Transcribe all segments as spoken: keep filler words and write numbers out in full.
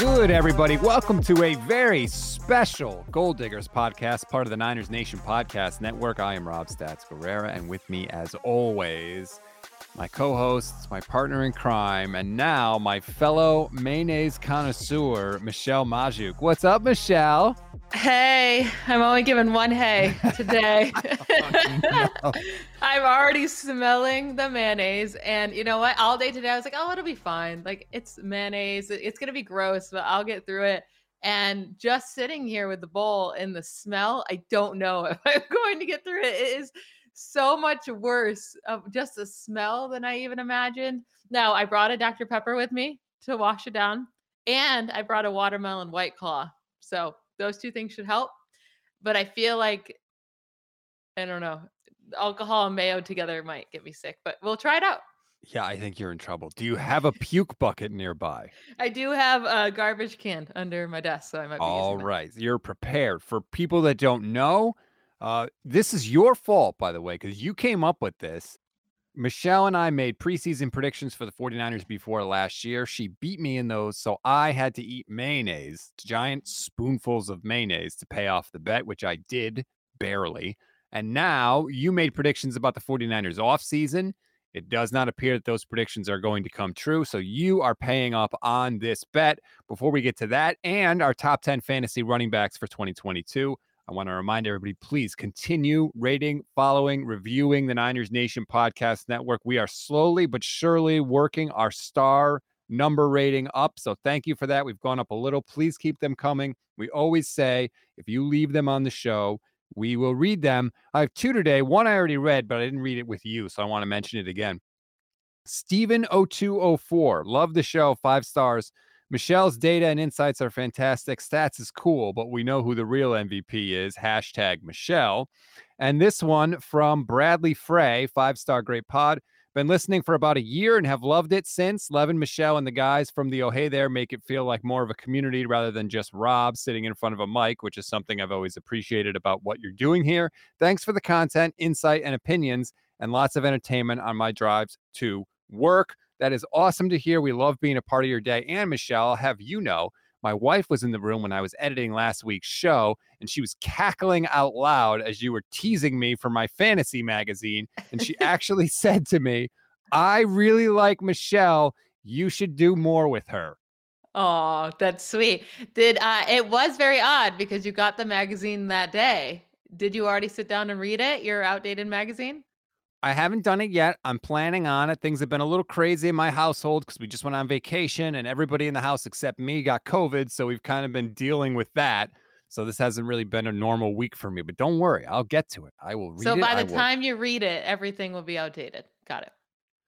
good, everybody? Welcome to a very special Gold Diggers podcast, part of the Niners Nation Podcast Network. I am Rob Stats Guerrera, and with me, as always, my co-hosts, my partner in crime, and now my fellow mayonnaise connoisseur, Michelle Majuk. What's up, Michelle? Hey, I'm only giving one hey today. Oh, no. I'm already smelling the mayonnaise, and you know what? All day today, I was like, oh, it'll be fine. Like, it's mayonnaise. It's going to be gross, but I'll get through it. And just sitting here with the bowl and the smell, I don't know if I'm going to get through it. It is so much worse of just the smell than I even imagined. Now, I brought a Doctor Pepper with me to wash it down, and I brought a watermelon White Claw. So those two things should help. But I feel like, I don't know, alcohol and mayo together might get me sick, but we'll try it out. Yeah, I think you're in trouble. Do you have a puke bucket nearby? I do have a garbage can under my desk, so I might be All using right. You're prepared. For people that don't know, uh, this is your fault, by the way, because you came up with this. Michelle and I made preseason predictions for the 49ers before last year. She beat me in those, so I had to eat mayonnaise, giant spoonfuls of mayonnaise to pay off the bet, which I did barely. And now you made predictions about the 49ers offseason. It does not appear that those predictions are going to come true, so you are paying up on this bet. Before we get to that and our top ten fantasy running backs for twenty twenty-two, I want to remind everybody, please continue rating, following, reviewing the Niners Nation Podcast Network. We are slowly but surely working our star number rating up. So thank you for that. We've gone up a little. Please keep them coming. We always say, if you leave them on the show, we will read them. I have two today. One I already read, but I didn't read it with you, so I want to mention it again. Steven oh two oh four. Love the show. Five stars. Michelle's data and insights are fantastic. Stats is cool, but we know who the real M V P is. Hashtag Michelle. And this one from Bradley Frey, five-star great pod. Been listening for about a year and have loved it since. Levin, Michelle, and the guys from the Oh Hey There make it feel like more of a community rather than just Rob sitting in front of a mic, which is something I've always appreciated about what you're doing here. Thanks for the content, insight, and opinions, and lots of entertainment on my drives to work. That is awesome to hear. We love being a part of your day. And Michelle, I'll have you know, my wife was in the room when I was editing last week's show, and she was cackling out loud as you were teasing me for my fantasy magazine. And she actually said to me, I really like Michelle. You should do more with her. Oh, that's sweet. Did uh, it was very odd because you got the magazine that day. Did you already sit down and read it, your outdated magazine? I haven't done it yet. I'm planning on it. Things have been a little crazy in my household because we just went on vacation and everybody in the house except me got COVID. So we've kind of been dealing with that. So this hasn't really been a normal week for me, but don't worry. I'll get to it. I will read it. So by the I will... time you read it, everything will be outdated. Got it.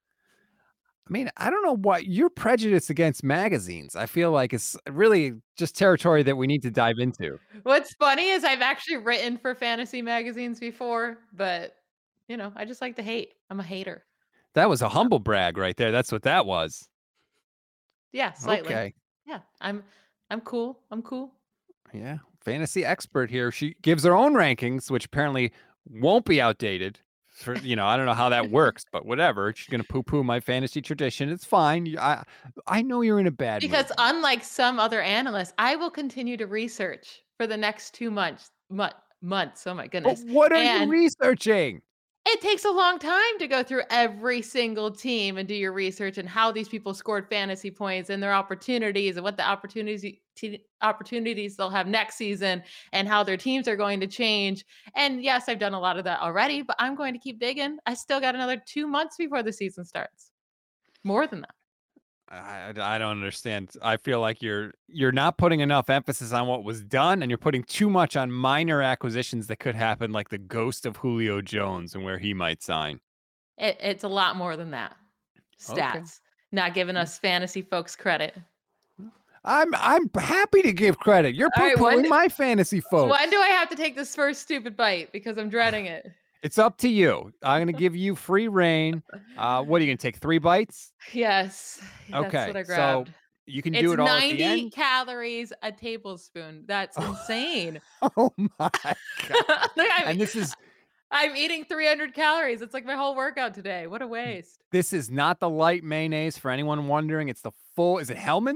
I mean, I don't know what your prejudice against magazines. I feel like it's really just territory that we need to dive into. What's funny is I've actually written for fantasy magazines before, but you know, I just like to hate. I'm a hater. That was a humble brag right there. That's what that was. Yeah, slightly. Okay. Yeah, I'm I'm cool. I'm cool. Yeah, fantasy expert here. She gives her own rankings, which apparently won't be outdated. For, you know, I don't know how that works, but whatever. She's going to poo-poo my fantasy tradition. It's fine. I I know you're in a bad Because mood. unlike some other analysts, I will continue to research for the next two months. Month, months. Oh my goodness. But what are and you researching? It takes a long time to go through every single team and do your research and how these people scored fantasy points and their opportunities and what the opportunities t- opportunities they'll have next season and how their teams are going to change. And yes, I've done a lot of that already, but I'm going to keep digging. I still got another two months before the season starts. More than that. I, I don't understand. I feel like you're you're not putting enough emphasis on what was done, and you're putting too much on minor acquisitions that could happen, like the ghost of Julio Jones and where he might sign. It, it's a lot more than that. Stats, Okay. not giving us fantasy folks credit. I'm I'm happy to give credit. You're All right, poo-pooing when- my fantasy folks. When do I have to take this first stupid bite? Because I'm dreading it. It's up to you. I'm going to give you free reign. Uh, what are you going to take? Three bites? Yes. That's Okay. what I So grabbed. you can It's do it all at the ninety end. calories a tablespoon. That's insane. Oh my God. Look, I'm, And this is I'm eating three hundred calories. It's like my whole workout today. What a waste. this is not the light mayonnaise for anyone wondering. It's the full. Is it Hellman's?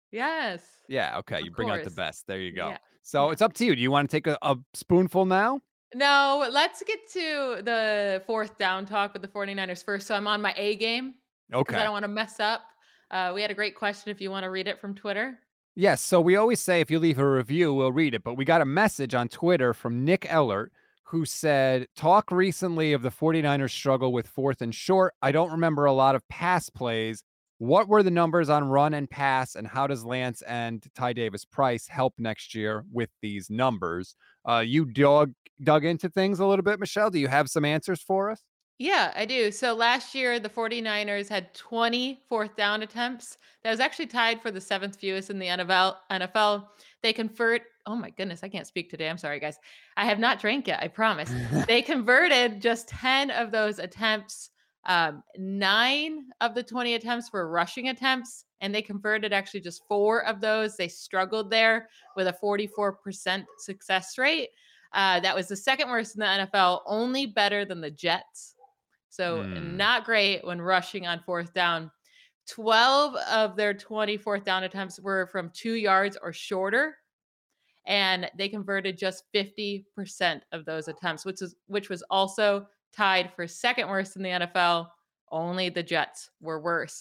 Yes. Yeah, okay, Of you bring out the course. best. There you go. Yeah. So, Yeah. it's up to you. Do you wanna take a a spoonful now? No, let's get to the fourth down talk with the 49ers first, so I'm on my A game, 'cause I Okay. don't wanna mess up. Uh, we had a great question if you wanna read it from Twitter. Yes, so we always say if you leave a review, we'll read it, but we got a message on Twitter from Nick Ellert who said, "Talk recently of the 49ers struggle with fourth and short. I don't remember a lot of pass plays. What were the numbers on run and pass, and how does Lance and Ty Davis Price help next year with these numbers?" Uh, you dug dug into things a little bit, Michelle. Do you have some answers for us? Yeah, I do. So last year, the 49ers had twenty fourth down attempts. That was actually tied for the seventh fewest in the N F L. N F L. They convert oh my goodness, I can't speak today. I'm sorry, guys. I have not drank yet, I promise. They converted just ten of those attempts. Um, nine of the twenty attempts were rushing attempts, and they converted actually just four of those. They struggled there with a forty-four percent success rate. Uh, that was the second worst in the N F L, only better than the Jets. So Mm. not great when rushing on fourth down. twelve of their twenty fourth down attempts were from two yards or shorter, and they converted just fifty percent of those attempts, which is which was also tied for second worst in the N F L. Only the Jets were worse.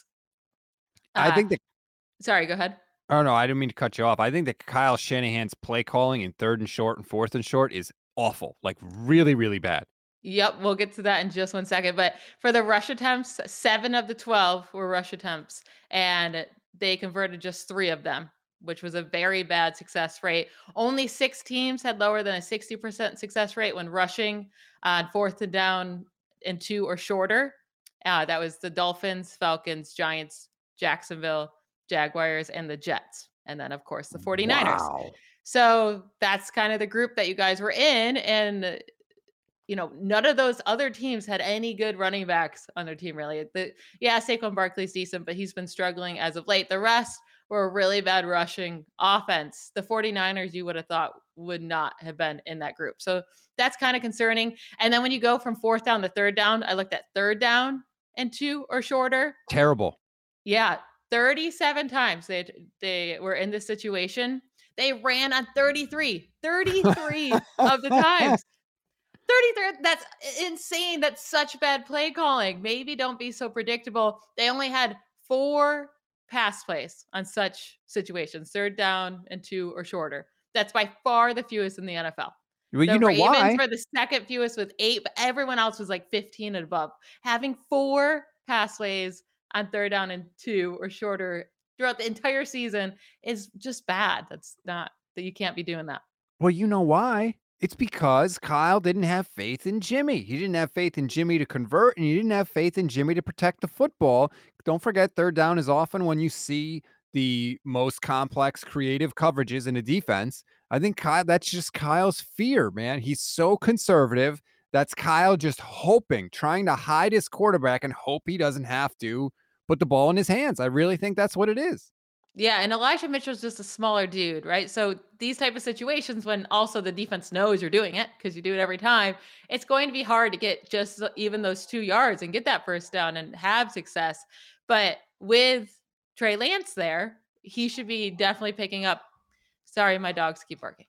I Uh, think that sorry, go ahead. Oh, no, I didn't mean to cut you off. I think that Kyle Shanahan's play calling in third and short and fourth and short is awful, like, really, really bad. Yep, we'll get to that in just one second. But for the rush attempts, seven of the twelve were rush attempts, and they converted just three of them, which was a very bad success rate. Only six teams had lower than a sixty percent success rate when rushing on fourth and down and two or shorter. Uh, that was the Dolphins, Falcons, Giants, Jacksonville, Jaguars, and the Jets. And then, of course, the 49ers. Wow. So that's kind of the group that you guys were in. And you know, none of those other teams had any good running backs on their team, really. The, yeah, Saquon Barkley's decent, but he's been struggling as of late. The rest were a really bad rushing offense. The 49ers, you would have thought, would not have been in that group. So that's kind of concerning. And then when you go from fourth down to third down, I looked at third down and two or shorter. Terrible. Yeah, thirty-seven times they they were in this situation. They ran on thirty-three, thirty-three of the times. thirty-three, that's insane. That's such bad play calling. Maybe don't be so predictable. They only had four pass plays on such situations, third down and two or shorter. That's by far the fewest in the N F L. Well, you The know Ravens why? were the second fewest with eight, but everyone else was like fifteen and above. Having four pass plays on third down and two or shorter throughout the entire season is just bad. That's not that you can't be doing that. Well, you know why? It's because Kyle didn't have faith in Jimmy. He didn't have faith in Jimmy to convert, and he didn't have faith in Jimmy to protect the football. Don't forget, third down is often when you see the most complex, creative coverages in a defense. I think Kyle, that's just Kyle's fear, man. He's so conservative. That's Kyle just hoping, trying to hide his quarterback and hope he doesn't have to put the ball in his hands. I really think that's what it is. Yeah, and Elijah Mitchell's just a smaller dude, right? So these type of situations when also the defense knows you're doing it because you do it every time, it's going to be hard to get just even those two yards and get that first down and have success. But with Trey Lance there, he should be definitely picking up. Sorry, my dogs keep barking.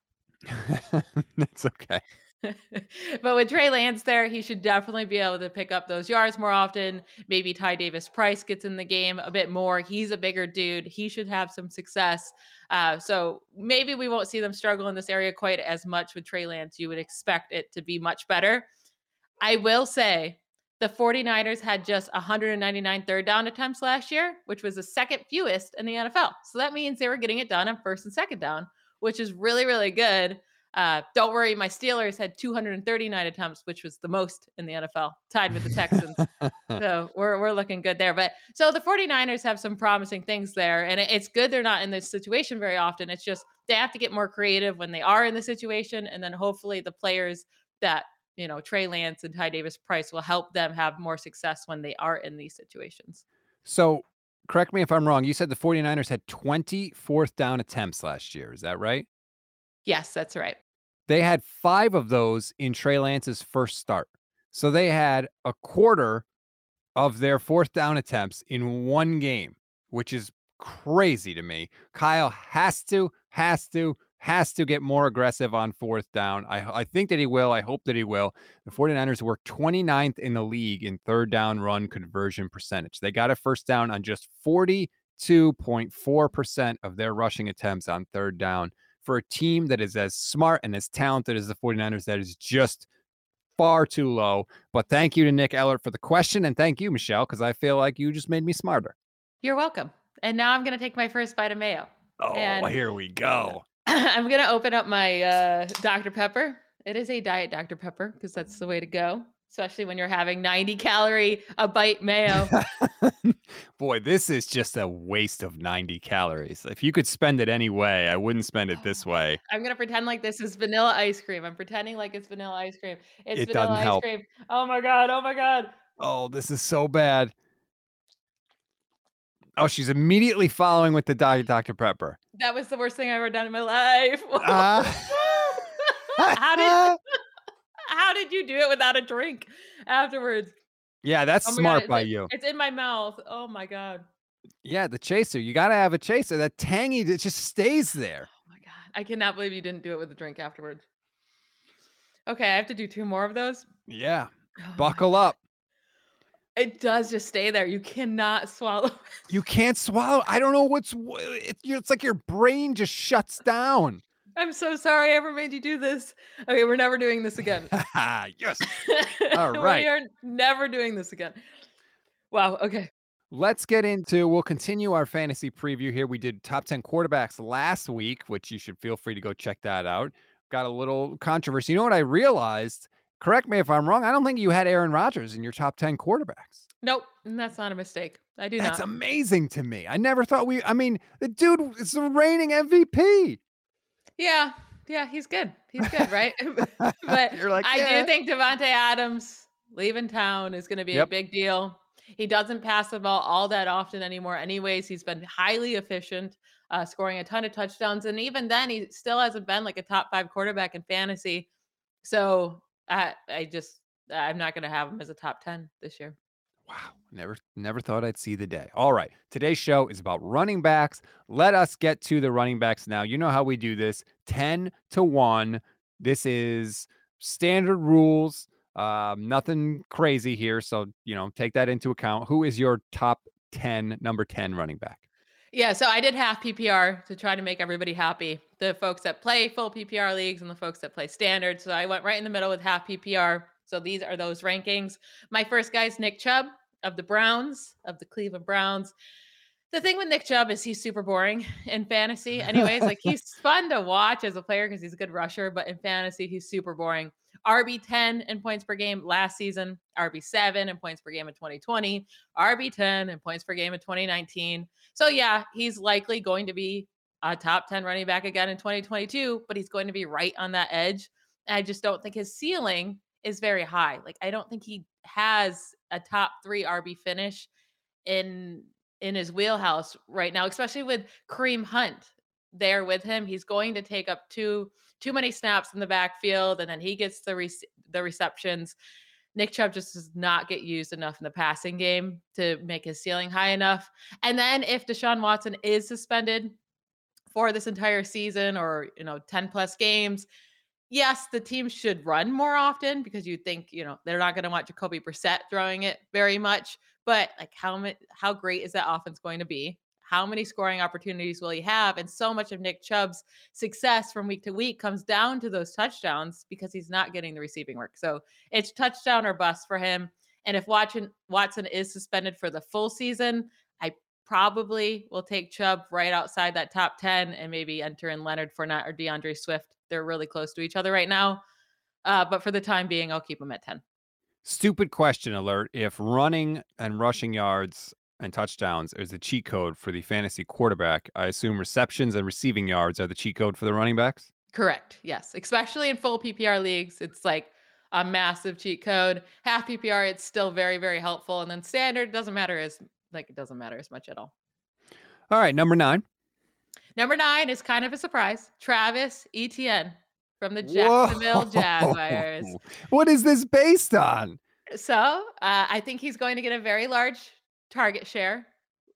That's okay. But with Trey Lance there, he should definitely be able to pick up those yards more often. Maybe Ty Davis Price gets in the game a bit more. He's a bigger dude. He should have some success. Uh, so maybe we won't see them struggle in this area quite as much with Trey Lance. You would expect it to be much better. I will say the 49ers had just one hundred ninety-nine third down attempts last year, which was the second fewest in the N F L. So that means they were getting it done on first and second down, which is really, really good. Uh, don't worry, my Steelers had two hundred thirty-nine attempts, which was the most in the N F L, tied with the Texans. So we're we're looking good there. But so the 49ers have some promising things there. And it, it's good they're not in this situation very often. It's just they have to get more creative when they are in the situation. And then hopefully the players that, you know, Trey Lance and Ty Davis Price will help them have more success when they are in these situations. So, correct me if I'm wrong. You said the 49ers had twenty fourth down attempts last year. Is that right? Yes, that's right. They had five of those in Trey Lance's first start. So they had a quarter of their fourth down attempts in one game, which is crazy to me. Kyle has to, has to, has to get more aggressive on fourth down. I, I think that he will. I hope that he will. The 49ers were twenty-ninth in the league in third down run conversion percentage. They got a first down on just forty-two point four percent of their rushing attempts on third down. For a team that is as smart and as talented as the 49ers, that is just far too low. But thank you to Nick Ellert for the question. And thank you, Michelle, because I feel like you just made me smarter. You're welcome. And now I'm going to take my first bite of mayo. Oh, and here we go. I'm going to open up my uh, Doctor Pepper. It is a diet Doctor Pepper because that's the way to go, especially when you're having ninety calorie a bite mayo. Boy, this is just a waste of ninety calories. If you could spend it any way, I wouldn't spend it this way. I'm going to pretend like this is vanilla ice cream. I'm pretending like it's vanilla ice cream. It's It vanilla doesn't ice help. cream. Oh my God. Oh my God. Oh, this is so bad. Oh, she's immediately following with the Diet Doctor Pepper. That was the worst thing I've ever done in my life. Uh, how did how did you do it without a drink afterwards? Yeah, that's Oh my smart God, by it's, you. It's in my mouth. Oh my God. Yeah, the chaser. You got to have a chaser. That tangy that just stays there. Oh my God. I cannot believe you didn't do it with a drink afterwards. Okay, I have to do two more of those. Yeah. Oh Buckle up. It does just stay there. You cannot swallow. You can't swallow. I don't know what's it, it's like your brain just shuts down. I'm so sorry I ever made you do this. Okay, we're never doing this again. Yes. All right. We are never doing this again. Wow. Okay. Let's get into, we'll continue our fantasy preview here. We did top ten quarterbacks last week, which you should feel free to go check that out. Got a little controversy. You know what I realized? Correct me if I'm wrong. I don't think you had Aaron Rodgers in your top ten quarterbacks. Nope. That's not a mistake. I do That's not. amazing to me. I never thought we, I mean, the dude is the reigning M V P. Yeah. Yeah. He's good. He's good. Right. But You're like, I yeah. do think Devontae Adams leaving town is going to be Yep. a big deal. He doesn't pass the ball all that often anymore. Anyways, he's been highly efficient, uh, scoring a ton of touchdowns. And even then, he still hasn't been like a top five quarterback in fantasy. So I, I just, I'm not going to have him as a top ten this year. Wow. Never, never thought I'd see the day. All right. Today's show is about running backs. Let us get to the running backs now. You know how we do this, ten to one. This is standard rules. Um, nothing crazy here. So, you know, take that into account. Who is your top ten, number ten running back? Yeah, so I did half P P R to try to make everybody happy. The folks that play full P P R leagues and the folks that play standard. So I went right in the middle with half P P R. So these are those rankings. My first guy is Nick Chubb of the Browns, of the Cleveland Browns. The thing with Nick Chubb is he's super boring in fantasy. Anyways, like he's fun to watch as a player because he's a good rusher, but in fantasy, he's super boring. R B ten in points per game last season, R B seven in points per game in twenty twenty, R B ten in points per game in twenty nineteen. So yeah, he's likely going to be a top ten running back again in twenty twenty-two, but he's going to be right on that edge. And I just don't think his ceiling is very high. Like I don't think he has a top three R B finish in in his wheelhouse right now, especially with Kareem Hunt there with him. He's going to take up too too many snaps in the backfield, and then he gets the re- the receptions. Nick Chubb just does not get used enough in the passing game to make his ceiling high enough. And then if Deshaun Watson is suspended for this entire season or, you know, ten plus games, yes, the team should run more often because you think, you know, they're not going to want Jacoby Brissett throwing it very much. But like how many, how great is that offense going to be? How many scoring opportunities will he have? And so much of Nick Chubb's success from week to week comes down to those touchdowns because he's not getting the receiving work. So it's touchdown or bust for him. And if Watson Watson is suspended for the full season, I probably will take Chubb right outside that top ten and maybe enter in Leonard Fournette or DeAndre Swift. They're really close to each other right now. Uh, but for the time being, I'll keep him at ten. Stupid question alert. If running and rushing yards and touchdowns is the cheat code for the fantasy quarterback, I assume receptions and receiving yards are the cheat code for the running backs? Correct. Yes. Especially in full P P R leagues, it's like a massive cheat code. Half P P R, it's still very, very helpful. And then standard doesn't matter as like it doesn't matter as much at all. All right, number nine. Number nine is kind of a surprise. Travis Etienne from the Jacksonville Whoa. Jaguars. What is this based on? So uh, I think he's going to get a very large target share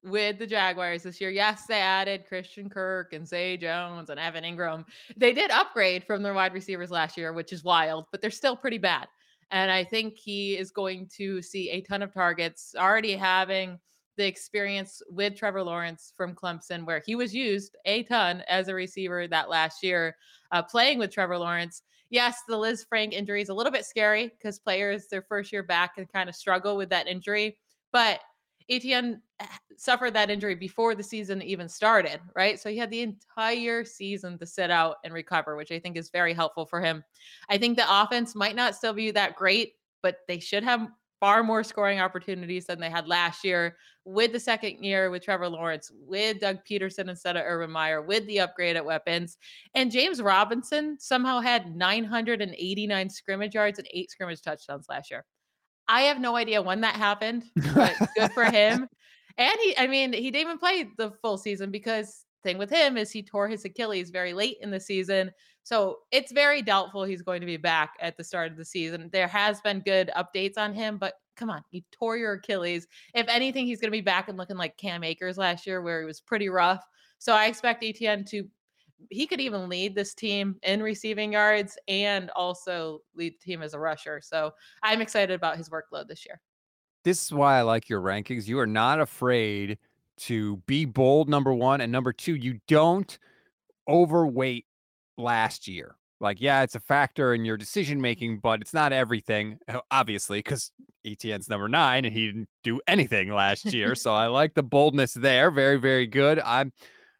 with the Jaguars this year. Yes, they added Christian Kirk and Zay Jones and Evan Ingram. They did upgrade from their wide receivers last year, which is wild, but they're still pretty bad. And I think he is going to see a ton of targets, already having the experience with Trevor Lawrence from Clemson, where he was used a ton as a receiver that last year, uh, playing with Trevor Lawrence. Yes, the Liz Frank injury is a little bit scary because players their first year back can kind of struggle with that injury. But Etienne suffered that injury before the season even started, right? So he had the entire season to sit out and recover, which I think is very helpful for him. I think the offense might not still be that great, but they should have far more scoring opportunities than they had last year with the second year with Trevor Lawrence, with Doug Peterson instead of Urban Meyer, with the upgrade at weapons. And James Robinson somehow had nine hundred eighty-nine scrimmage yards and eight scrimmage touchdowns last year. I have no idea when that happened, but good for him. And he, I mean, he didn't even play the full season because thing with him is he tore his Achilles very late in the season. So it's very doubtful he's going to be back at the start of the season. There has been good updates on him, but come on, you tore your Achilles. If anything, he's going to be back and looking like Cam Akers last year, where he was pretty rough. So I expect Etienne to he could even lead this team in receiving yards and also lead the team as a rusher. So I'm excited about his workload this year. This is why I like your rankings. You are not afraid to be bold, number one. And number two, you don't overweight last year. Like, yeah, it's a factor in your decision making, but it's not everything, obviously, because Etienne's number nine and he didn't do anything last year. So I like the boldness there. Very, very good. I'm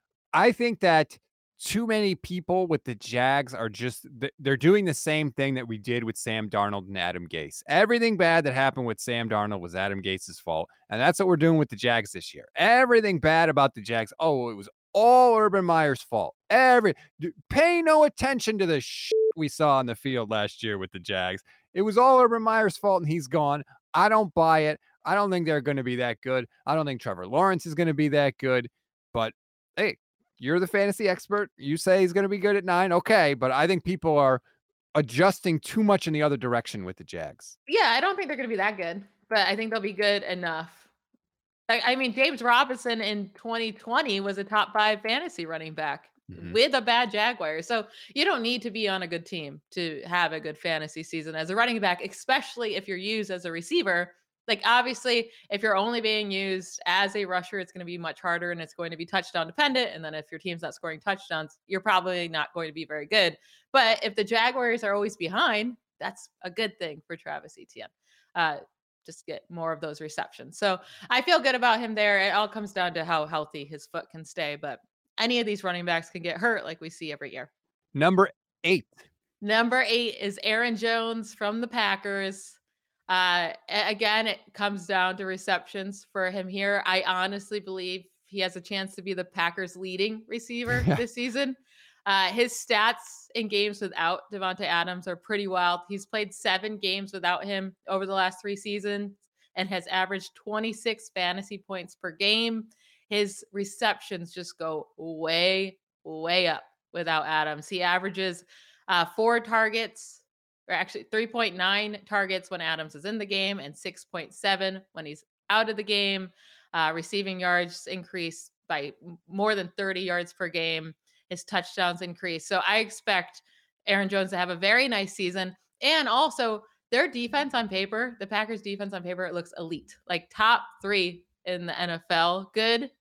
I think that too many people with the Jags are just they're doing the same thing that we did with Sam Darnold and Adam Gase. Everything bad that happened with Sam Darnold was Adam Gase's fault, and that's what we're doing with the Jags this year. Everything bad about the Jags, oh, it was all Urban Meyer's fault. Every pay no attention to the shit we saw on the field last year with the Jags. It was all Urban Meyer's fault, and he's gone. I don't buy it. I don't think they're going to be that good. I don't think Trevor Lawrence is going to be that good. But hey, you're the fantasy expert. You say he's going to be good at nine. Okay. But I think people are adjusting too much in the other direction with the Jags. Yeah, I don't think they're going to be that good, but I think they'll be good enough. Like, I mean, James Robinson in twenty twenty was a top five fantasy running back Mhm. with a bad Jaguar. So you don't need to be on a good team to have a good fantasy season as a running back, especially if you're used as a receiver. Like, obviously, if you're only being used as a rusher, it's going to be much harder and it's going to be touchdown dependent. And then if your team's not scoring touchdowns, you're probably not going to be very good. But if the Jaguars are always behind, that's a good thing for Travis Etienne. Uh, just get more of those receptions. So I feel good about him there. It all comes down to how healthy his foot can stay. But any of these running backs can get hurt like we see every year. Number eight. Number eight is Aaron Jones from the Packers. Uh, again, it comes down to receptions for him here. I honestly believe he has a chance to be the Packers' leading receiver this season. Uh, his stats in games without Davante Adams are pretty wild. He's played seven games without him over the last three seasons and has averaged twenty-six fantasy points per game. His receptions just go way, way up without Adams. He averages uh, four targets, or actually three point nine targets when Adams is in the game and six point seven when he's out of the game. Uh, receiving yards increase by more than thirty yards per game. His touchdowns increase. So I expect Aaron Jones to have a very nice season. And also, their defense on paper, the Packers defense on paper, it looks elite, like top three in the N F L. Good.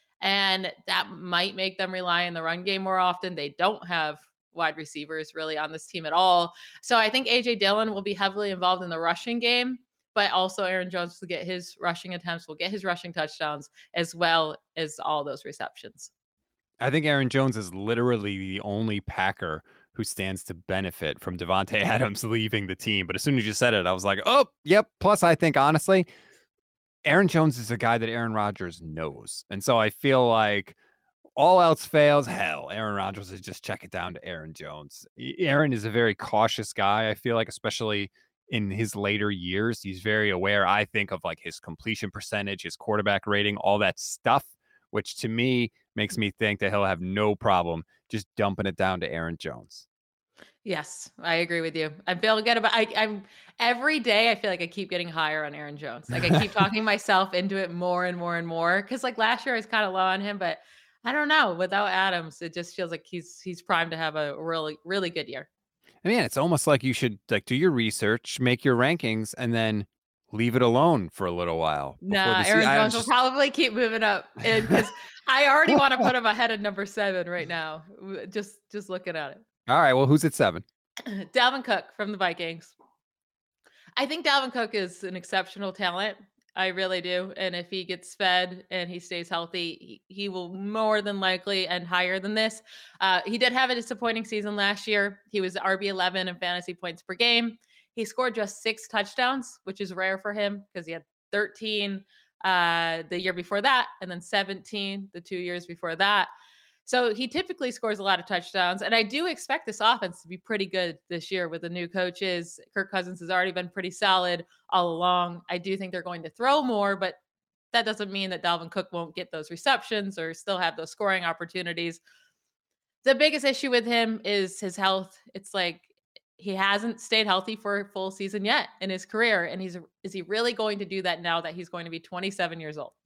And that might make them rely on the run game more often. They don't have wide receivers really on this team at all. So I think A J Dillon will be heavily involved in the rushing game, but also Aaron Jones will get his rushing attempts, will get his rushing touchdowns, as well as all those receptions. I think Aaron Jones is literally the only Packer who stands to benefit from Davante Adams leaving the team. But as soon as you said it, I was like, oh, yep. Plus, I think, honestly, Aaron Jones is a guy that Aaron Rodgers knows. And so I feel like all else fails, hell, Aaron Rodgers is just check it down to Aaron Jones. Aaron is a very cautious guy, I feel like, especially in his later years. He's very aware, I think, of like his completion percentage, his quarterback rating, all that stuff, which to me makes me think that he'll have no problem just dumping it down to Aaron Jones. Yes, I agree with you. I feel good about I I'm every day I feel like I keep getting higher on Aaron Jones. Like I keep talking myself into it more and more and more. Cause like last year I was kind of low on him, but I don't know. Without Adams, it just feels like he's he's primed to have a really, really good year. I mean, it's almost like you should like do your research, make your rankings, and then leave it alone for a little while before Nah, the season. Aaron I Jones will just probably keep moving up. And because I already want to put him ahead of number seven right now. w- Just just looking at it. all right. Well, who's at seven? Dalvin Cook from the Vikings. I think Dalvin Cook is an exceptional talent. I really do. And if he gets fed and he stays healthy, he, he will more than likely end higher than this. Uh, he did have a disappointing season last year. He was R B eleven in fantasy points per game. He scored just six touchdowns, which is rare for him because he had thirteen uh, the year before that, and then seventeen the two years before that. So he typically scores a lot of touchdowns. And I do expect this offense to be pretty good this year with the new coaches. Kirk Cousins has already been pretty solid all along. I do think they're going to throw more, but that doesn't mean that Dalvin Cook won't get those receptions or still have those scoring opportunities. The biggest issue with him is his health. It's like he hasn't stayed healthy for a full season yet in his career. And he's is he really going to do that now that he's going to be twenty-seven years old?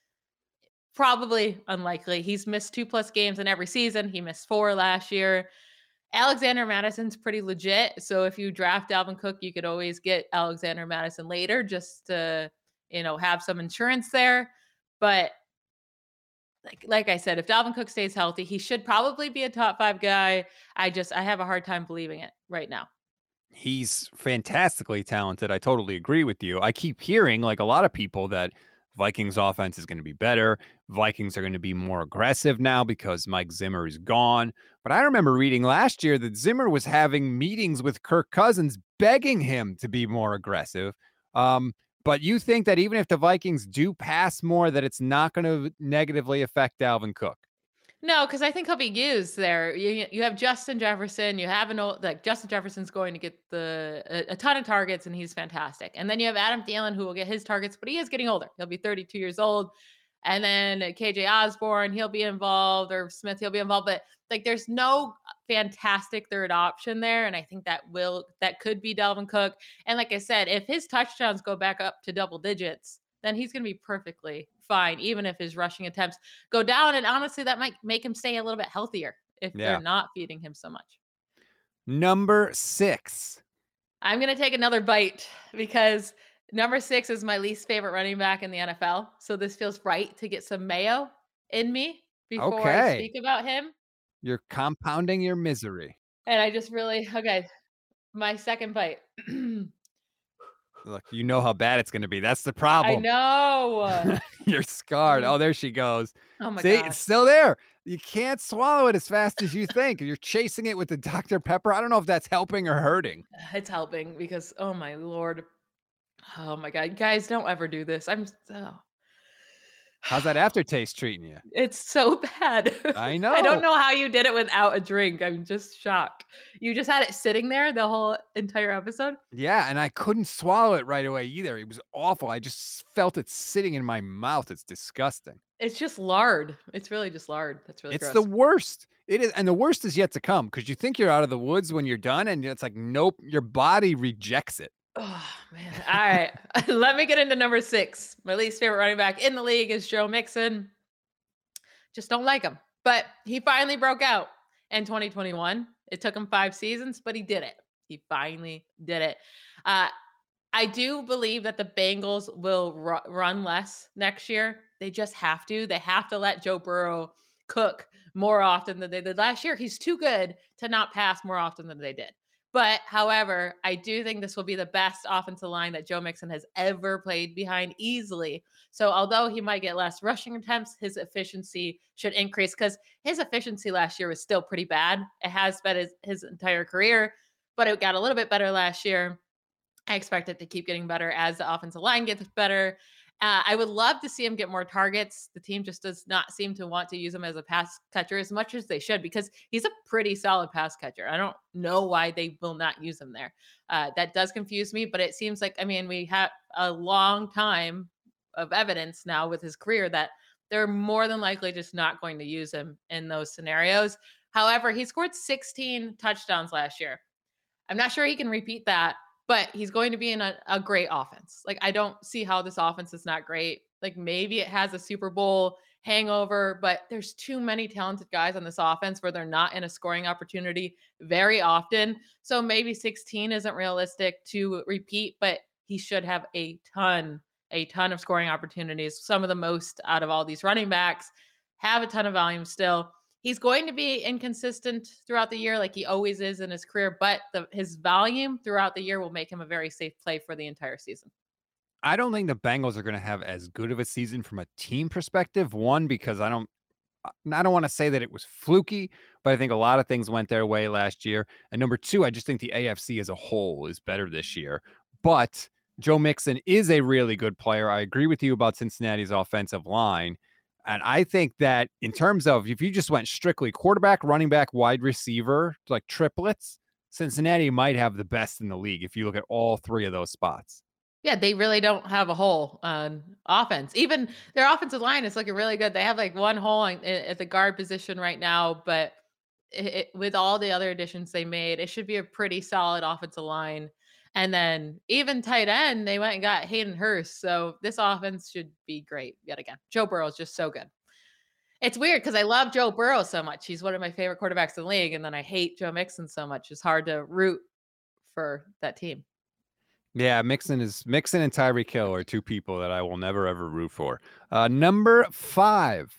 Probably unlikely. He's missed two plus games in every season. He missed four last year. Alexander Madison's pretty legit. So if you draft Dalvin Cook, you could always get Alexander Madison later just to, you know, have some insurance there. But like like I said, if Dalvin Cook stays healthy, he should probably be a top five guy. I just I have a hard time believing it right now. He's fantastically talented. I totally agree with you. I keep hearing, like a lot of people, that Vikings offense is going to be better. Vikings are going to be more aggressive now because Mike Zimmer is gone. But I remember reading last year that Zimmer was having meetings with Kirk Cousins begging him to be more aggressive. Um, but you think that even if the Vikings do pass more, that it's not going to negatively affect Dalvin Cook? No, because I think he'll be used there. You you have Justin Jefferson. You have an old like Justin Jefferson's going to get the a, a ton of targets, and he's fantastic. And then you have Adam Thielen, who will get his targets, but he is getting older. He'll be thirty-two years old. And then K J Osborne, he'll be involved, or Smith, he'll be involved. But like, there's no fantastic third option there, and I think that will that could be Dalvin Cook. And like I said, if his touchdowns go back up to double digits, then he's going to be perfectly fine, even if his rushing attempts go down. And honestly, that might make him stay a little bit healthier if they're Yeah. not feeding him so much. Number six. I'm going to take another bite because number six is my least favorite running back in the N F L. So this feels right to get some mayo in me before I Okay. speak about him. You're compounding your misery. And I just really, okay, my second bite. Look, you know how bad it's gonna be. That's the I problem. know. You're scarred. Mm. Oh, there she goes. Oh my See, it's gosh. still there. You can't swallow it as fast as you think. You're chasing it with the Doctor Pepper. I don't know if that's helping or hurting. It's helping because, oh my Lord. Oh my God. Guys, don't ever do this. I'm so. How's that aftertaste treating you? It's so bad. I I don't know. know how you did it without a drink. I'm just shocked. You just had it sitting there the whole entire episode? Yeah, and I couldn't swallow it right away either. It was awful. I just felt it sitting in my mouth. It's disgusting. It's just lard. It's really just lard. That's really It's the gross. worst. It is, and the worst is yet to come because you think you're out of the woods when you're done, and it's like, nope, your body rejects it. Oh man. All right. Let me get into number six. My least favorite running back in the league is Joe Mixon. Just don't like him. But he finally broke out in twenty twenty-one. It took him five seasons, but he did it. He finally did it. Uh, I do believe that the Bengals will ru- run less next year. They just have to. They have to let Joe Burrow cook more often than they did last year. He's too good to not pass more often than they did. But however, I do think this will be the best offensive line that Joe Mixon has ever played behind easily. So although he might get less rushing attempts, his efficiency should increase because his efficiency last year was still pretty bad. It has been his, his entire career, but it got a little bit better last year. I expect it to keep getting better as the offensive line gets better. Uh, I would love to see him get more targets. The team just does not seem to want to use him as a pass catcher as much as they should because he's a pretty solid pass catcher. I don't know why they will not use him there. Uh, that does confuse me, but it seems like, I mean, we have a long time of evidence now with his career that they're more than likely just not going to use him in those scenarios. However, he scored sixteen touchdowns last year. I'm not sure he can repeat that, but he's going to be in a, a great offense. Like, I don't see how this offense is not great. Like, maybe it has a Super Bowl hangover, but there's too many talented guys on this offense where they're not in a scoring opportunity very often. So maybe sixteen isn't realistic to repeat, but he should have a ton, a ton of scoring opportunities. Some of the most out of all these running backs, have a ton of volume still. He's going to be inconsistent throughout the year, like he always is in his career, but the, his volume throughout the year will make him a very safe play for the entire season. I don't think the Bengals are going to have as good of a season from a team perspective. One, because I don't, I don't want to say that it was fluky, but I think a lot of things went their way last year. And number two, I just think the A F C as a whole is better this year. But Joe Mixon is a really good player. I agree with you about Cincinnati's offensive line. And I think that in terms of if you just went strictly quarterback, running back, wide receiver, like triplets, Cincinnati might have the best in the league if you look at all three of those spots. Yeah, they really don't have a hole on offense. Even their offensive line is looking really good. They have like one hole in, at the guard position right now, but it, it, with all the other additions they made, it should be a pretty solid offensive line. And then even tight end, they went and got Hayden Hurst. So this offense should be great yet again. Joe Burrow is just so good. It's weird because I love Joe Burrow so much. He's one of my favorite quarterbacks in the league. And then I hate Joe Mixon so much. It's hard to root for that team. Yeah, Mixon is Mixon and Tyreek Hill are two people that I will never ever root for. Uh, number five.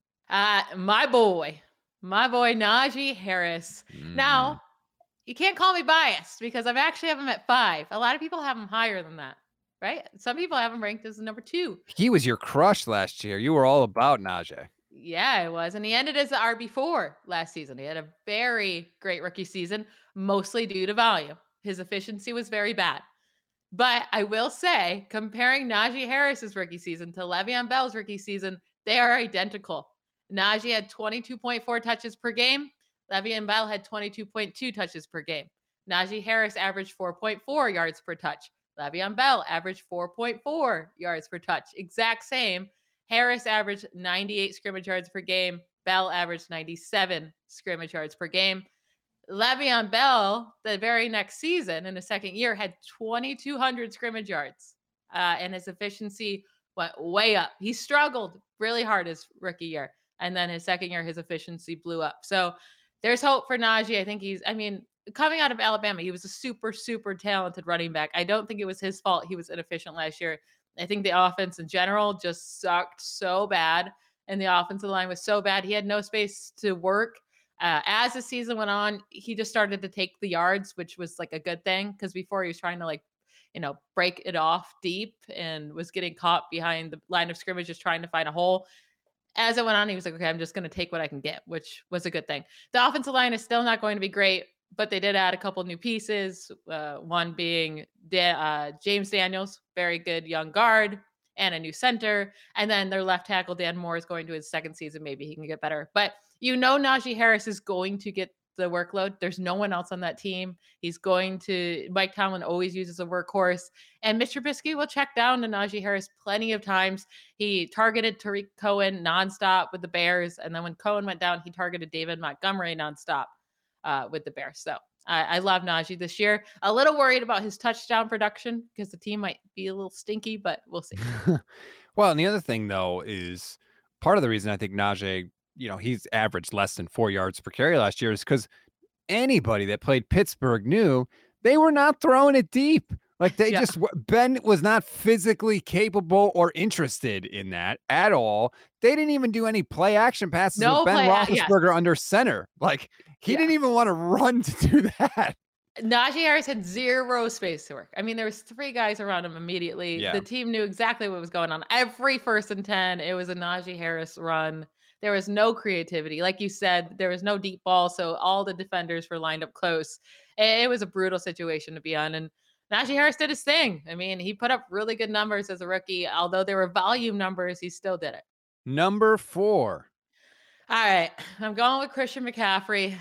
Uh, my boy, my boy Najee Harris. Mm. Now, you can't call me biased because I've actually have him at five. A lot of people have him higher than that, right? Some people have him ranked as number two. He was your crush last year. You were all about Najee. Yeah, it was. And he ended as the R B four last season. He had a very great rookie season, mostly due to volume. His efficiency was very bad. But I will say, comparing Najee Harris's rookie season to Le'Veon Bell's rookie season, they are identical. Najee had twenty-two point four touches per game. Le'Veon Bell had twenty-two point two touches per game. Najee Harris averaged four point four yards per touch. Le'Veon Bell averaged four point four yards per touch. Exact same. Harris averaged ninety-eight scrimmage yards per game. Bell averaged ninety-seven scrimmage yards per game. Le'Veon Bell, the very next season in the second year, had twenty-two hundred scrimmage yards, uh, and his efficiency went way up. He struggled really hard his rookie year, and then his second year, his efficiency blew up. So there's hope for Najee. I think he's, I mean, coming out of Alabama, he was a super, super talented running back. I don't think it was his fault he was inefficient last year. I think the offense in general just sucked so bad, and the offensive line was so bad. He had no space to work. Uh, as the season went on, he just started to take the yards, which was like a good thing because before he was trying to like, you know, break it off deep and was getting caught behind the line of scrimmage, just trying to find a hole. As it went on, he was like, okay, I'm just going to take what I can get, which was a good thing. The offensive line is still not going to be great, but they did add a couple new pieces. Uh, one being da- uh, James Daniels, very good young guard, and a new center. And then their left tackle, Dan Moore, is going to his second season. Maybe he can get better. But you know Najee Harris is going to get the workload. There's no one else on that team. He's going to, Mike Tomlin always uses a workhorse. And Mitch Trubisky will check down to Najee Harris plenty of times. He targeted Tariq Cohen nonstop with the Bears. And then when Cohen went down, he targeted David Montgomery nonstop uh, with the Bears. So I, I love Najee this year. A little worried about his touchdown production because the team might be a little stinky, but we'll see. Well, and the other thing, though, is part of the reason I think Najee, you know, he's averaged less than four yards per carry last year is because anybody that played Pittsburgh knew they were not throwing it deep. Like they yeah. just, Ben was not physically capable or interested in that at all. They didn't even do any play action passes no with Ben play, Roethlisberger yeah. under center. Like he yeah. didn't even want to run to do that. Najee Harris had zero space to work. I mean, there was three guys around him immediately. Yeah. The team knew exactly what was going on. Every first and ten, it was a Najee Harris run. There was no creativity. Like you said, there was no deep ball. So all the defenders were lined up close. It was a brutal situation to be on. And Najee Harris did his thing. I mean, he put up really good numbers as a rookie. Although there were volume numbers, he still did it. Number four. All right. I'm going with Christian McCaffrey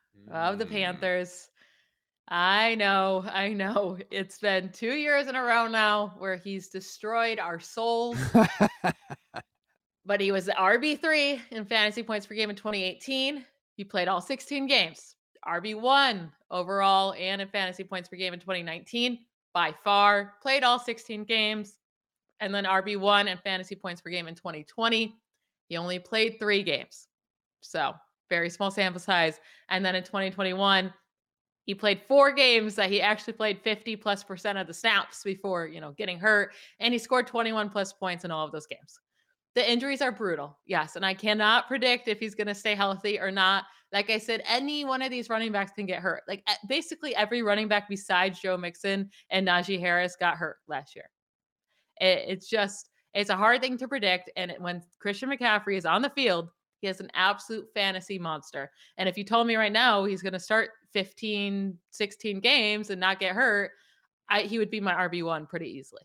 of the Mm. Panthers. I know, I know. It's been two years in a row now where he's destroyed our souls. But he was the R B three in fantasy points per game in twenty eighteen. He played all sixteen games. R B one overall and in fantasy points per game in twenty nineteen by far. Played all sixteen games. And then R B one and fantasy points per game in twenty twenty. He only played three games. So very small sample size. And then in twenty twenty-one, he played four games that he actually played fifty plus percent of the snaps before, you know, getting hurt. And he scored twenty-one plus points in all of those games. The injuries are brutal. Yes. And I cannot predict if he's going to stay healthy or not. Like I said, any one of these running backs can get hurt. Like basically every running back besides Joe Mixon and Najee Harris got hurt last year. It, it's just, it's a hard thing to predict. And it, when Christian McCaffrey is on the field, he is an absolute fantasy monster. And if you told me right now he's going to start fifteen, sixteen games and not get hurt, I, he would be my R B one pretty easily.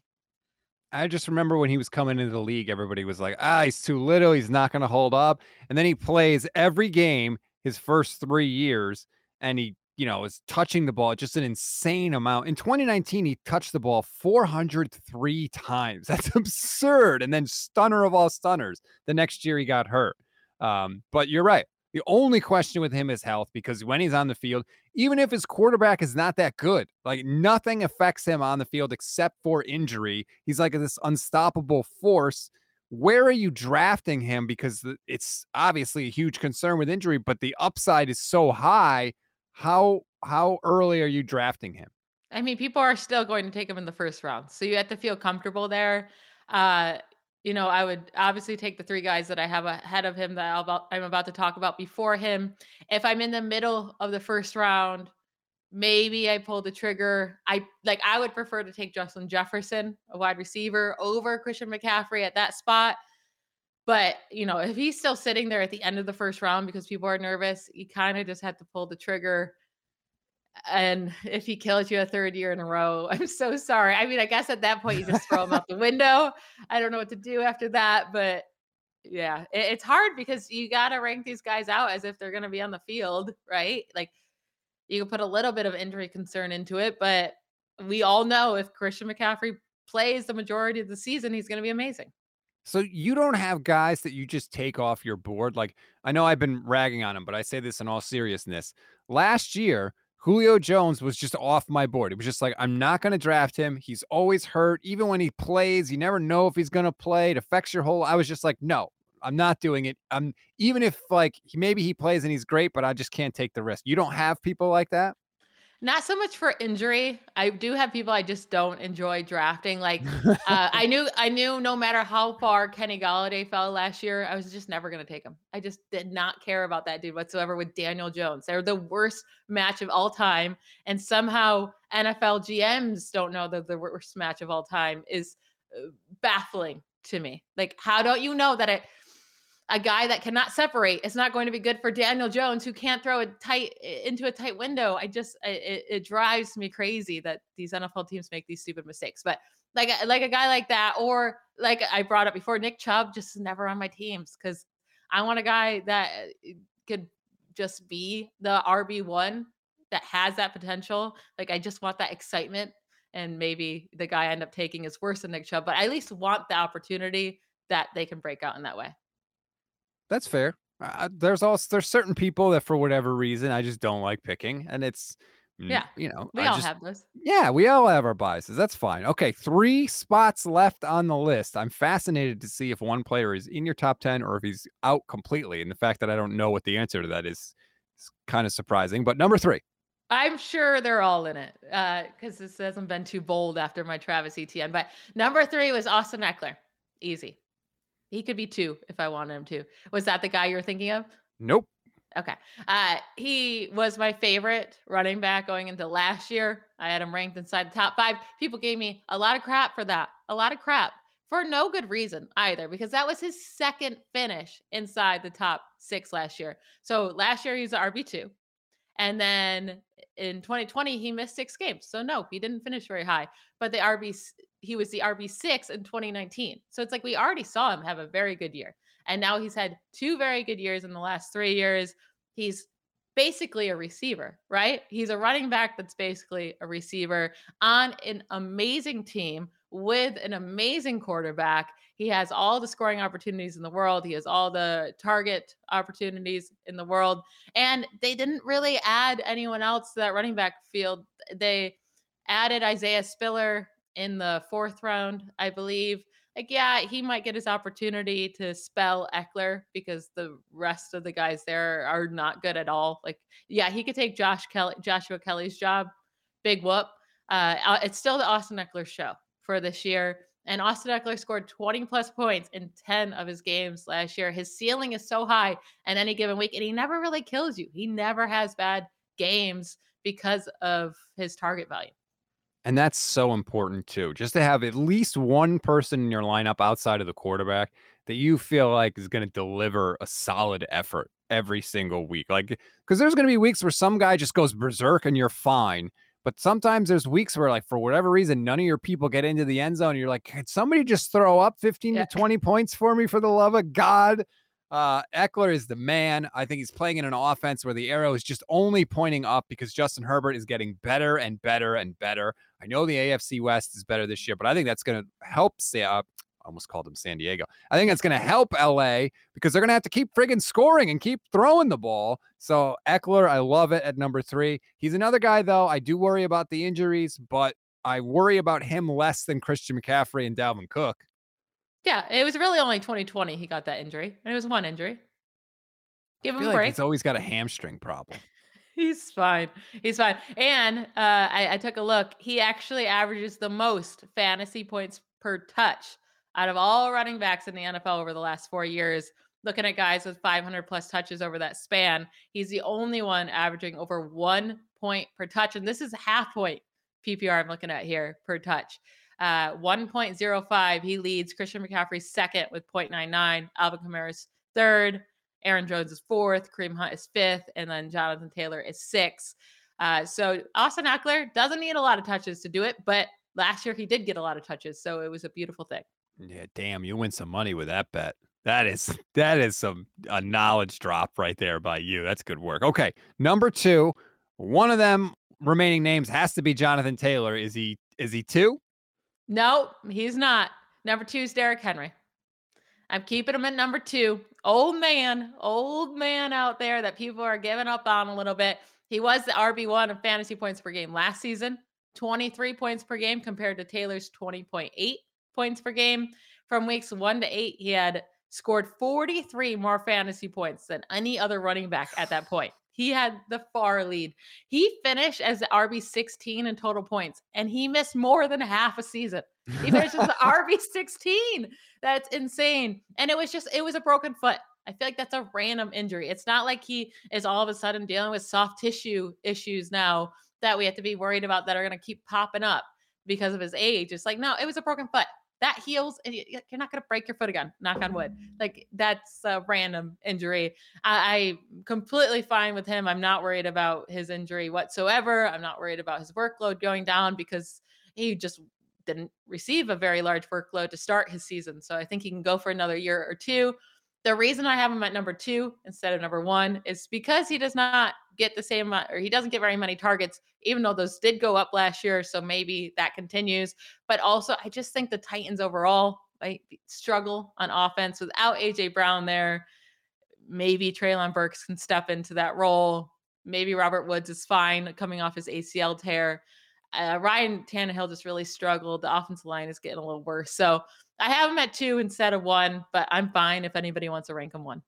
I just remember when he was coming into the league, everybody was like, ah, he's too little. He's not going to hold up. And then he plays every game his first three years. And he, you know, is touching the ball just an insane amount. In twenty nineteen, he touched the ball four hundred three times. That's absurd. And then stunner of all stunners. The next year he got hurt. Um, but you're right. The only question with him is health, because when he's on the field, even if his quarterback is not that good, like nothing affects him on the field except for injury. He's like this unstoppable force. Where are you drafting him? Because it's obviously a huge concern with injury, but the upside is so high. How how early are you drafting him? I mean, people are still going to take him in the first round, so you have to feel comfortable there. Uh, you know, I would obviously take the three guys that I have ahead of him that I'll about, I'm about to talk about before him. If I'm in the middle of the first round, maybe I pull the trigger. I like I would prefer to take Justin Jefferson, a wide receiver, over Christian McCaffrey at that spot. But, you know, if he's still sitting there at the end of the first round because people are nervous, you kind of just have to pull the trigger. And if he kills you a third year in a row, I'm so sorry. I mean, I guess at that point you just throw him out the window. I don't know what to do after that, but yeah, it, it's hard because you got to rank these guys out as if they're going to be on the field, right? Like you can put a little bit of injury concern into it, but we all know if Christian McCaffrey plays the majority of the season, he's going to be amazing. So you don't have guys that you just take off your board. Like I know I've been ragging on him, but I say this in all seriousness. Last year, Julio Jones was just off my board. It was just like, I'm not going to draft him. He's always hurt. Even when he plays, you never know if he's going to play. It affects your whole, I was just like, no, I'm not doing it. I'm even if like he, maybe he plays and he's great, but I just can't take the risk. You don't have people like that? Not so much for injury. I do have people I just don't enjoy drafting. Like uh, I knew, I knew no matter how far Kenny Golladay fell last year, I was just never going to take him. I just did not care about that dude whatsoever with Daniel Jones. They're the worst match of all time, and somehow N F L G Ms don't know that the worst match of all time is uh, baffling to me. Like, how don't you know that it? A guy that cannot separate is not going to be good for Daniel Jones, who can't throw it tight into a tight window. I just, it, it drives me crazy that these N F L teams make these stupid mistakes. But like, like a guy like that, or like I brought up before, Nick Chubb, just never on my teams because I want a guy that could just be the R B one that has that potential. Like, I just want that excitement. And maybe the guy I end up taking is worse than Nick Chubb, but I at least want the opportunity that they can break out in that way. That's fair. Uh, there's also there's certain people that for whatever reason I just don't like picking, and it's Yeah, you know we I all just have those. yeah we all have our biases. That's fine. Okay, three spots left on the list. I'm fascinated to see if one player is in your top ten or if he's out completely. And the fact that I don't know what the answer to that is is kind of surprising. But number three. I'm sure they're all in it because this hasn't been too bold after my Travis Etienne. But number three was Austin Eckler. Easy. He could be two if I wanted him to. Was that the guy you were thinking of? Nope. Okay. Uh, he was my favorite running back going into last year. I had him ranked inside the top five. People gave me a lot of crap for that. A lot of crap for no good reason either, because that was his second finish inside the top six last year. So last year he was an R B two. And then in twenty twenty, he missed six games. So no, he didn't finish very high. But the R B, he was the R B six in twenty nineteen. So it's like we already saw him have a very good year. And now he's had two very good years in the last three years. He's basically a receiver, right? He's a running back that's basically a receiver on an amazing team with an amazing quarterback. He has all the scoring opportunities in the world. He has all the target opportunities in the world. And they didn't really add anyone else to that running back field. They added Isaiah Spiller in the fourth round, I believe. Like, yeah, he might get his opportunity to spell Eckler because the rest of the guys there are not good at all. Like, yeah, he could take Josh Kelly, Joshua Kelly's job. Big whoop. Uh, uh, it's still the Austin Eckler show for this year. And Austin Eckler scored twenty plus points in ten of his games last year. His ceiling is so high in any given week, and he never really kills you. He never has bad games because of his target value. And that's so important too, just to have at least one person in your lineup outside of the quarterback that you feel like is going to deliver a solid effort every single week. Like, because there's going to be weeks where some guy just goes berserk and you're fine. But sometimes there's weeks where, like, for whatever reason, none of your people get into the end zone. And you're like, can somebody just throw up fifteen Yeah. to twenty points for me, for the love of God? Uh, Eckler is the man. I think he's playing in an offense where the arrow is just only pointing up because Justin Herbert is getting better and better and better. I know the A F C West is better this year, but I think that's going to help. Say, uh, I almost called him San Diego. I think that's going to help L A because they're going to have to keep friggin' scoring and keep throwing the ball. So Eckler, I love it at number three. He's another guy, though. I do worry about the injuries, but I worry about him less than Christian McCaffrey and Dalvin Cook. Yeah, it was really only twenty twenty he got that injury, and it was one injury. Give I him feel a like break. he's always got a hamstring problem. He's fine. He's fine. And uh, I, I took a look. He actually averages the most fantasy points per touch out of all running backs in the N F L over the last four years. Looking at guys with five hundred plus touches over that span, he's the only one averaging over one point per touch. And this is half point P P R I'm looking at here per touch. Uh, one point oh five. He leads Christian McCaffrey second with point nine nine. Alvin Kamara's third. Aaron Jones is fourth, Kareem Hunt is fifth, and then Jonathan Taylor is sixth. Uh, so Austin Eckler doesn't need a lot of touches to do it, but last year he did get a lot of touches, so it was a beautiful thing. Yeah, damn, you win some money with that bet. That is that is some a knowledge drop right there by you. That's good work. Okay, number two, one of them remaining names has to be Jonathan Taylor. Is he is he two? No, he's not. Number two is Derrick Henry. I'm keeping him at number two. Old man, old man out there that people are giving up on a little bit. He was the R B one in fantasy points per game last season, twenty-three points per game compared to Taylor's twenty point eight points per game. From weeks one to eight, he had scored forty-three more fantasy points than any other running back at that point. He had the far lead. He finished as the R B sixteen in total points, and he missed more than half a season. He finished as the R B sixteen. That's insane. And it was just, it was a broken foot. I feel like that's a random injury. It's not like he is all of a sudden dealing with soft tissue issues now that we have to be worried about that are going to keep popping up because of his age. It's like, no, it was a broken foot. That heals, and you're not going to break your foot again. Knock on wood. Like, that's a random injury. I, I'm completely fine with him. I'm not worried about his injury whatsoever. I'm not worried about his workload going down because he just didn't receive a very large workload to start his season. So I think he can go for another year or two. The reason I have him at number two instead of number one is because he does not get the same amount, or he doesn't get very many targets, even though those did go up last year. So maybe that continues. But also, I just think the Titans overall might struggle on offense without A J Brown there. Maybe Treylon Burks can step into that role. Maybe Robert Woods is fine coming off his A C L tear. Uh, Ryan Tannehill just really struggled. The offensive line is getting a little worse. So I have him at two instead of one, but I'm fine if anybody wants to rank him one.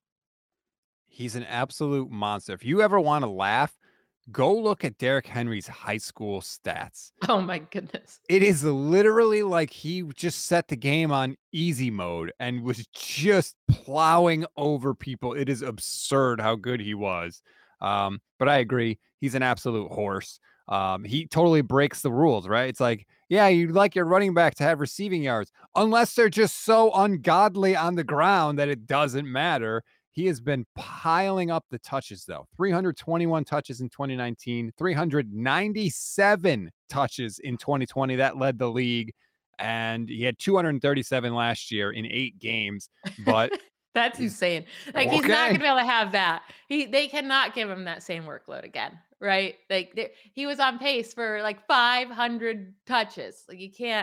He's an absolute monster. If you ever want to laugh, go look at Derrick Henry's high school stats. Oh my goodness. It is literally like he just set the game on easy mode and was just plowing over people. It is absurd how good he was. Um, but I agree. He's an absolute horse. Um, he totally breaks the rules, right? It's like, yeah, you'd like your running back to have receiving yards, unless they're just so ungodly on the ground that it doesn't matter. He has been piling up the touches, though. three hundred twenty-one touches in twenty nineteen, three hundred ninety-seven touches in twenty twenty. That led the league. And he had two hundred thirty-seven last year in eight games. But that's insane. Like, okay. He's not going to be able to have that. He They cannot give him that same workload again, right? Like, he was on pace for like five hundred touches. Like, you can't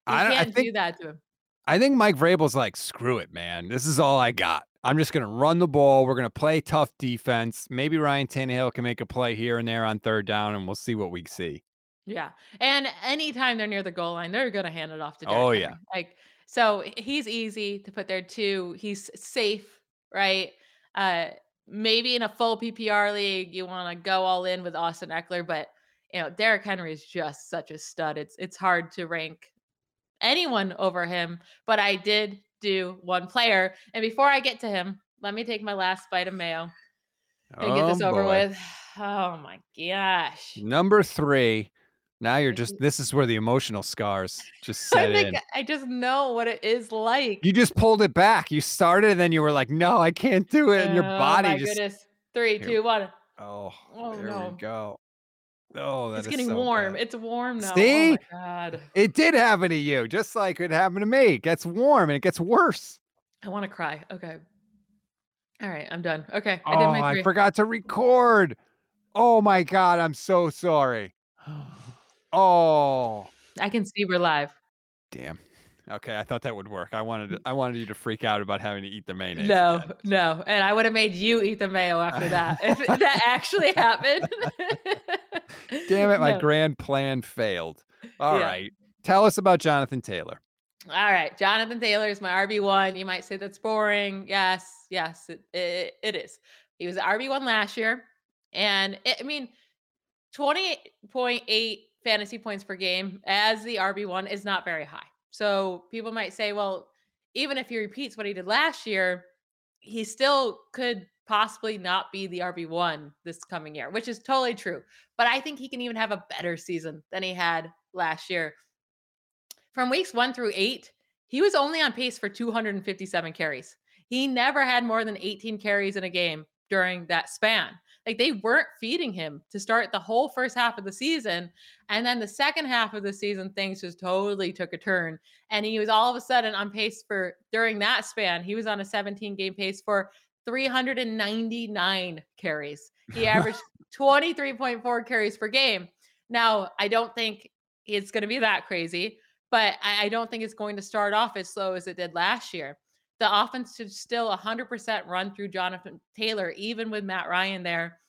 You I I can't think do that to him. I think Mike Vrabel's like, "Screw it, man. This is all I got. I'm just gonna run the ball. We're gonna play tough defense. Maybe Ryan Tannehill can make a play here and there on third down, and we'll see what we see." Yeah, and anytime they're near the goal line, they're gonna hand it off to Oh, Derrick yeah. Henry. Like, so he's easy to put there too. He's safe, right? Uh, maybe in a full P P R league, you want to go all in with Austin Eckler, but you know, Derrick Henry is just such a stud. It's it's hard to rank anyone over him. But I did do one player, and before I get to him, let me take my last bite of mayo and get Oh, this over boy. with. Oh my gosh. Number three. Now you're This just is this is where the emotional scars just I set think in. I just know what it is like. You just pulled it back. You started, and then you were like, "No, I can't do it," and your Oh body my just goodness. Three, here two, one. oh, Oh there we no. go. Oh, that It's is getting so warm. bad. It's warm now. Oh my See? god. It did happen to you, just like it happened to me. It gets warm, and it gets worse. I want to cry. Okay. All right. I'm done. Okay. I did Oh, my I three. forgot to record. Oh my god, I'm so sorry. Oh, I can see we're live. damn. Okay, I thought that would work. I wanted to I wanted you to freak out about having to eat the mayonnaise No, again. no. And I would have made you eat the mayo after that. If that actually happened. Damn it, my No. grand plan failed. All Yeah. right. Tell us about Jonathan Taylor. All right. Jonathan Taylor is my R B one. You might say that's boring. Yes. Yes, it, it, it is. He was R B one last year. And it, I mean, twenty point eight fantasy points per game as the R B one is not very high. So people might say, well, even if he repeats what he did last year, he still could possibly not be the R B one this coming year, which is totally true. But I think he can even have a better season than he had last year. From weeks one through eight, he was only on pace for two hundred fifty-seven carries. He never had more than eighteen carries in a game during that span. Like they weren't feeding him to start the whole first half of the season. And then the second half of the season, things just totally took a turn. And he was all of a sudden on pace for, during that span, he was on a seventeen game pace for three hundred ninety-nine carries. He averaged twenty-three point four carries per game. Now, I don't think it's going to be that crazy, but I, I don't think it's going to start off as slow as it did last year. The offense should still one hundred percent run through Jonathan Taylor, even with Matt Ryan there.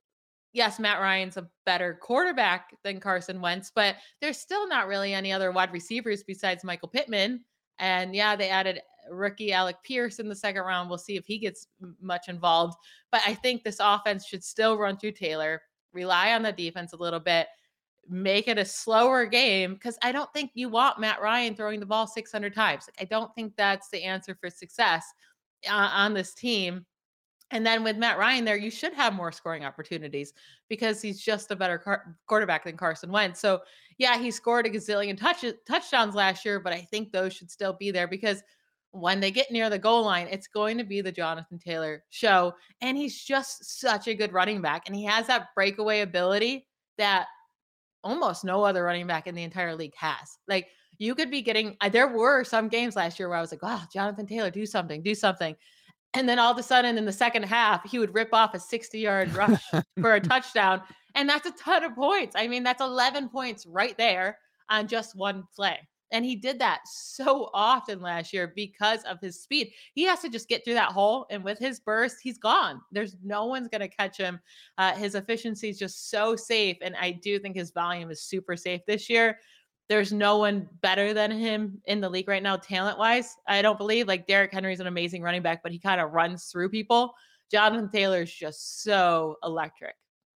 Yes, Matt Ryan's a better quarterback than Carson Wentz, but there's still not really any other wide receivers besides Michael Pittman. And yeah, they added rookie Alec Pierce in the second round. We'll see if he gets much involved. But I think this offense should still run through Taylor, rely on the defense a little bit, make it a slower game because I don't think you want Matt Ryan throwing the ball six hundred times. Like, I don't think that's the answer for success uh, on this team. And then with Matt Ryan there, you should have more scoring opportunities because he's just a better car- quarterback than Carson Wentz. So, yeah, he scored a gazillion touches, touchdowns last year, but I think those should still be there because when they get near the goal line, it's going to be the Jonathan Taylor show. And he's just such a good running back. And he has that breakaway ability that almost no other running back in the entire league has. Like you could be getting, uh, there were some games last year where I was like, wow, Jonathan Taylor, do something, do something. And then all of a sudden in the second half, he would rip off a sixty yard rush for a touchdown. And that's a ton of points. I mean, that's eleven points right there on just one play. And he did that so often last year because of his speed. He has to just get through that hole. And with his burst, he's gone. There's no one's going to catch him. Uh, his efficiency is just so safe. And I do think his volume is super safe this year. There's no one better than him in the league right now, talent wise. I don't believe like Derrick Henry's an amazing running back, but he kind of runs through people. Jonathan Taylor is just so electric.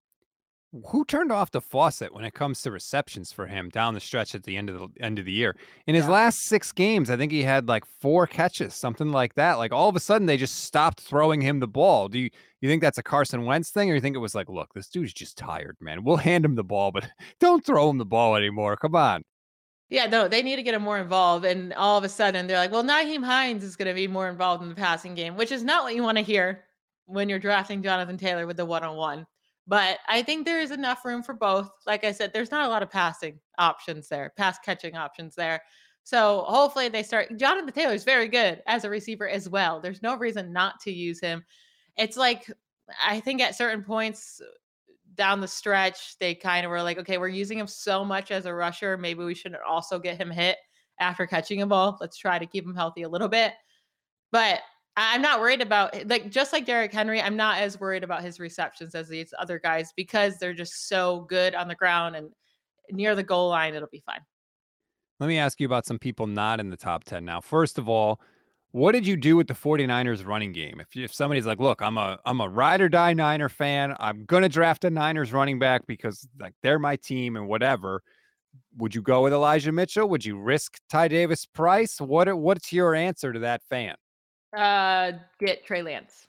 Who turned off the faucet when it comes to receptions for him down the stretch at the end of the end of the year? In his Yeah. last six games, I think he had like four catches, something like that. Like all of a sudden, they just stopped throwing him the ball. Do you you think that's a Carson Wentz thing, or you think it was like, look, this dude's just tired, man. We'll hand him the ball, but don't throw him the ball anymore. Come on. Yeah, no, they need to get him more involved. And all of a sudden, they're like, well, Naheem Hines is going to be more involved in the passing game, which is not what you want to hear when you're drafting Jonathan Taylor with the one on one. But I think there is enough room for both. Like I said, there's not a lot of passing options there, pass catching options there. So hopefully they start. Jonathan Taylor is very good as a receiver as well. There's no reason not to use him. It's like, I think at certain points, down the stretch, they kind of were like, okay, we're using him so much as a rusher. Maybe we should also get him hit. after catching a ball. Let's try to keep him healthy a little bit. But I- I'm not worried about like just like Derrick Henry, I'm not as worried about his receptions as these other guys because they're just so good on the ground and near the goal line, it'll be fine. Let me ask you about some people not in the top ten now. First of all, what did you do with the 49ers running game? If you, if somebody's like, "Look, I'm a I'm a ride or die Niner fan. I'm going to draft a Niners running back because like they're my team and whatever." Would you go with Elijah Mitchell? Would you risk Ty Davis Price? What what's your answer to that fan? Uh, get Trey Lance.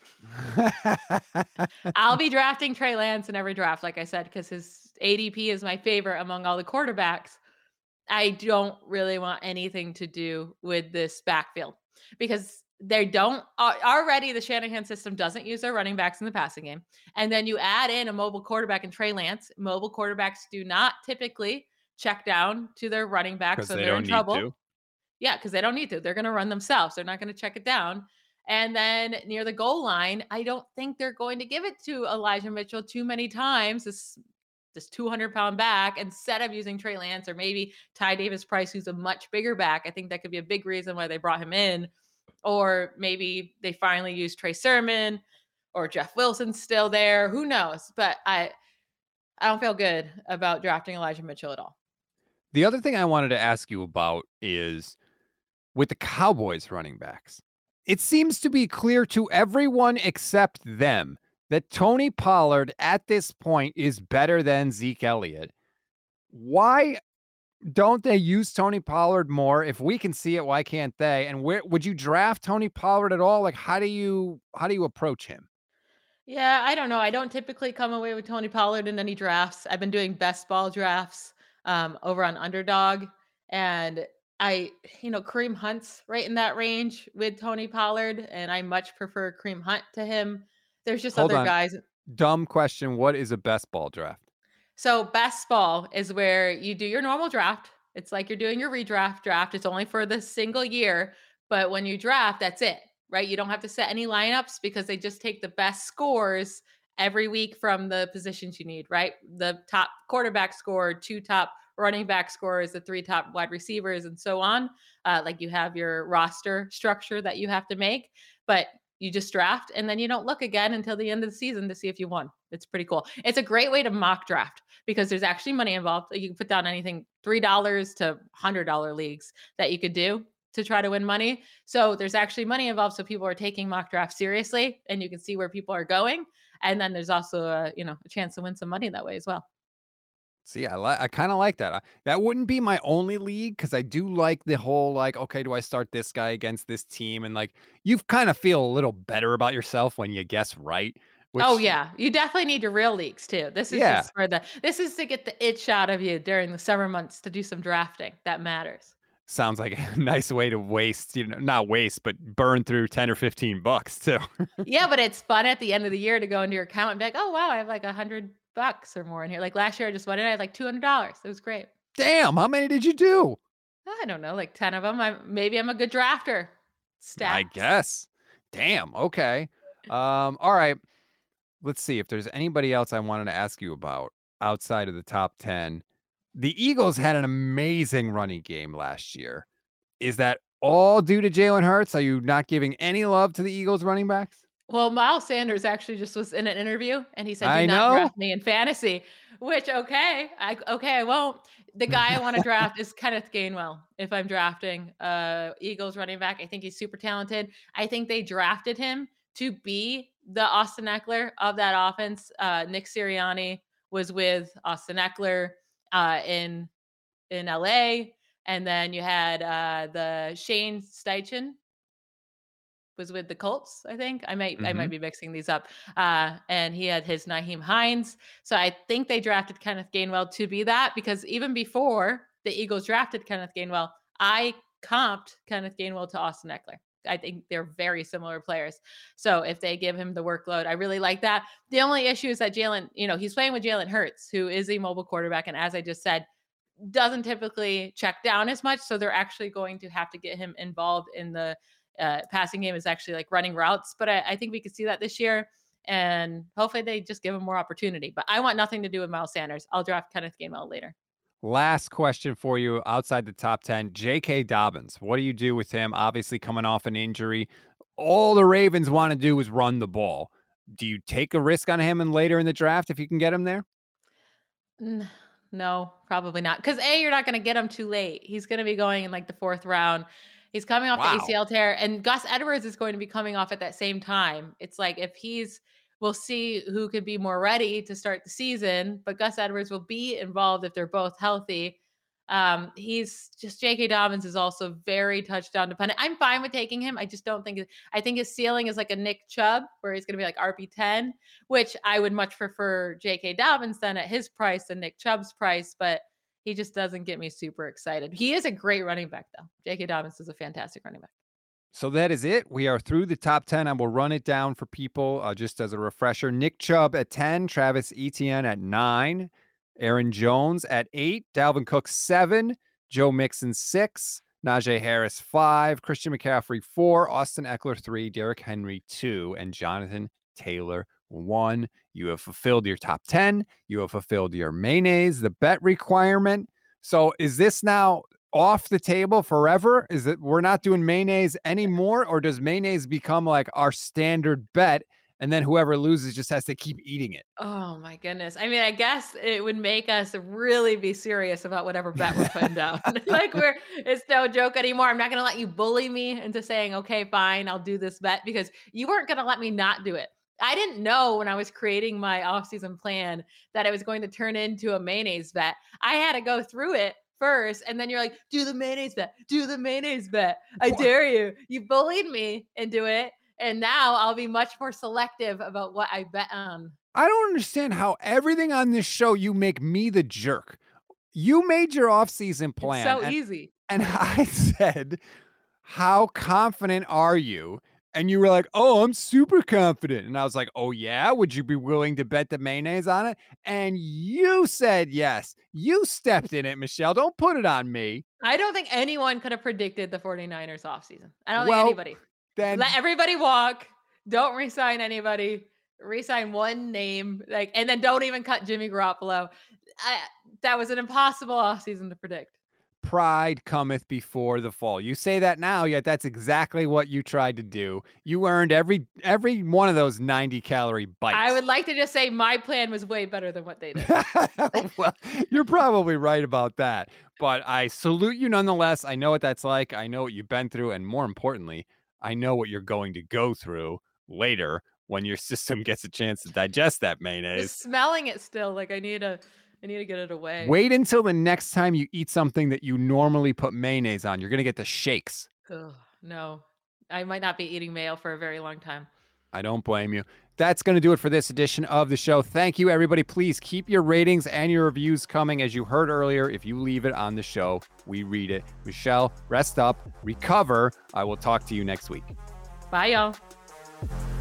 I'll be drafting Trey Lance in every draft, like I said, because his A D P is my favorite among all the quarterbacks. I don't really want anything to do with this backfield because they don't al- already the Shanahan system doesn't use their running backs in the passing game. And then you add in a mobile quarterback and Trey Lance. Mobile quarterbacks do not typically check down to their running back, Because so they they're in don't need trouble. to. Yeah, because they don't need to. They're going to run themselves. They're not going to check it down. And then near the goal line, I don't think they're going to give it to Elijah Mitchell too many times. This this two hundred pound back instead of using Trey Lance or maybe Ty Davis Price, who's a much bigger back. I think that could be a big reason why they brought him in. Or maybe they finally use Trey Sermon or Jeff Wilson's still there. Who knows? But I I don't feel good about drafting Elijah Mitchell at all. The other thing I wanted to ask you about is with the Cowboys running backs. It seems to be clear to everyone except them that Tony Pollard at this point is better than Zeke Elliott. Why don't they use Tony Pollard more? If we can see it, why can't they? And where would you draft Tony Pollard at all? Like, how do you how do you approach him? Yeah, I don't know. I don't typically come away with Tony Pollard in any drafts. I've been doing best ball drafts um, over on Underdog, and I, you know, Kareem Hunt's right in that range with Tony Pollard, and I much prefer Kareem Hunt to him. There's just Hold other on. guys. Dumb question. What is a best ball draft? So best ball is where you do your normal draft. It's like you're doing your redraft draft. It's only for the single year, but when you draft, that's it, right? You don't have to set any lineups because they just take the best scores every week from the positions you need, right? The top quarterback score, two top running back scores, the three top wide receivers, and so on. Uh, like you have your roster structure that you have to make, but you just draft and then you don't look again until the end of the season to see if you won. It's pretty cool. It's a great way to mock draft because there's actually money involved. You can put down anything three dollars to one hundred dollars leagues that you could do to try to win money. So there's actually money involved. So people are taking mock draft seriously and you can see where people are going. And then there's also a, you know, a chance to win some money that way as well. See, I like I kind of like that. I, that wouldn't be my only league because I do like the whole like, okay, do I start this guy against this team? And like you kind of feel a little better about yourself when you guess right, Oh which yeah, you definitely need your real leagues too. This is yeah, just for the this is to get the itch out of you during the summer months to do some drafting. That matters. sounds like a nice way to waste, you know, not waste, but burn through ten or fifteen bucks too. Yeah, but it's fun at the end of the year to go into your account and be like, "Oh, wow, I have like a hundred bucks or more in here." Like last year, I just went in, I had like two hundred dollars. It was great. Damn, how many did you do? I don't know, like ten of them. I maybe I'm a good drafter. I Stats. guess. Damn, okay. Um, all right. Let's see if there's anybody else I wanted to ask you about outside of the top ten. The Eagles had an amazing running game last year. Is that all due to Jalen Hurts? Are you not giving any love to the Eagles running backs? Well, Miles Sanders actually just was in an interview and he said, "Do I not know. draft me in fantasy," which okay, I okay, I won't. The guy I want to draft is Kenneth Gainwell. If I'm drafting uh Eagles running back, I think he's super talented. I think they drafted him to be the Austin Eckler of that offense. Uh, Nick Sirianni was with Austin Eckler uh, in in L A, and then you had uh, the Shane Steichen was with the Colts, I think. I might I might Mhm. be mixing these up. Uh, and he had his Naheem Hines. So I think they drafted Kenneth Gainwell to be that because even before the Eagles drafted Kenneth Gainwell, I comped Kenneth Gainwell to Austin Eckler. I think they're very similar players. So if they give him the workload, I really like that. The only issue is that Jalen, you know, he's playing with Jalen Hurts, who is a mobile quarterback. And as I just said, doesn't typically check down as much. So they're actually going to have to get him involved in the uh, passing game is actually like running routes. But I, I think we could see that this year. And hopefully they just give him more opportunity. But I want nothing to do with Miles Sanders. I'll draft Kenneth Gainwell later. Last question for you outside the top ten, J K. Dobbins. What do you do with him? Obviously coming off an injury. All the Ravens want to do is run the ball. Do you take a risk on him and later in the draft if you can get him there? N no, probably not. Because A, you're not gonna get him too late. He's gonna be going in, like, the fourth round. He's coming off the Wow. A C L tear, and Gus Edwards is going to be coming off at that same time. It's like if he's we'll see who could be more ready to start the season, but Gus Edwards will be involved if they're both healthy. Um, he's just J K. Dobbins is also very touchdown dependent. I'm fine with taking him. I just don't think it I think his ceiling is like a Nick Chubb, where he's gonna be like R P ten, which I would much prefer J K. Dobbins than at his price than Nick Chubb's price, but he just doesn't get me super excited. He is a great running back, though. J K. Dobbins is a fantastic running back. So that is it. We are through the top ten. I will run it down for people uh, just as a refresher. Nick Chubb at ten, Travis Etienne at nine, Aaron Jones at eight, Dalvin Cook seven, Joe Mixon six, Najee Harris five, Christian McCaffrey four, Austin Eckler three, Derrick Henry two, and Jonathan Taylor one. You have fulfilled your top ten. You have fulfilled your mayonnaise, the bet requirement. So is this now off the table forever? Is it we're not doing mayonnaise anymore, or does mayonnaise become like our standard bet, and then whoever loses just has to keep eating it? Oh my goodness. I mean, I guess it would make us really be serious about whatever bet we're putting down. Like we're it's no joke anymore. I'm not gonna let you bully me into saying, okay, fine, I'll do this bet because you weren't gonna let me not do it. I didn't know when I was creating my offseason plan that it was going to turn into a mayonnaise bet. I had to go through it first, and then you're like, do the mayonnaise bet, do the mayonnaise bet. I What? dare you. You bullied me into it. And now I'll be much more selective about what I bet on. I don't understand how everything on this show you make me the jerk. You made your off-season It's plan, so and easy. and I said, "How confident are you?" And you were like, "Oh, I'm super confident." And I was like, "Oh yeah, would you be willing to bet the mayonnaise on it?" And you said yes. You stepped in it, Michelle. Don't put it on me. I don't think anyone could have predicted the 49ers offseason. I don't think Well, anybody. Let then everybody walk. Don't resign anybody. Resign one name, like, and then don't even cut Jimmy Garoppolo. I, that was an impossible offseason to predict. pride cometh before the fall. You say that now, yet that's exactly what you tried to do. You earned every every one of those ninety calorie bites. I would like to just say my plan was way better than what they did. Well, you're probably right about that. But I salute you nonetheless. I know what that's like. I know what you've been through. And more importantly, I know what you're going to go through later when your system gets a chance to digest that mayonnaise. Just smelling it still, like I need to, I need to get it away. Wait until the next time you eat something that you normally put mayonnaise on. You're going to get the shakes. Ugh, no, I might not be eating mayo for a very long time. I don't blame you. That's going to do it for this edition of the show. Thank you, everybody. Please keep your ratings and your reviews coming. As you heard earlier, if you leave it on the show, we read it. Michelle, rest up, recover. I will talk to you next week. Bye, y'all.